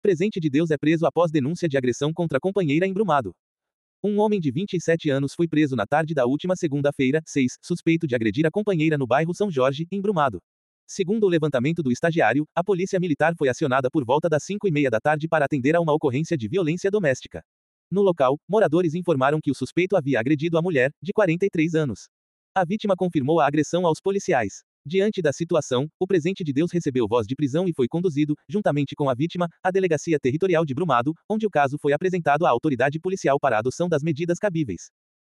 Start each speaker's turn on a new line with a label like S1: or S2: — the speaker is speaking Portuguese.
S1: Presente de Deus é preso após denúncia de agressão contra companheira em Brumado. Um homem de 27 anos foi preso na tarde da última segunda-feira, 6, suspeito de agredir a companheira no bairro São Jorge, em Brumado. Segundo o levantamento do estagiário, a polícia militar foi acionada por volta das 5:30 da tarde para atender a uma ocorrência de violência doméstica. No local, moradores informaram que o suspeito havia agredido a mulher, de 43 anos. A vítima confirmou a agressão aos policiais. Diante da situação, o presente de Deus recebeu voz de prisão e foi conduzido, juntamente com a vítima, à Delegacia Territorial de Brumado, onde o caso foi apresentado à autoridade policial para a adoção das medidas cabíveis.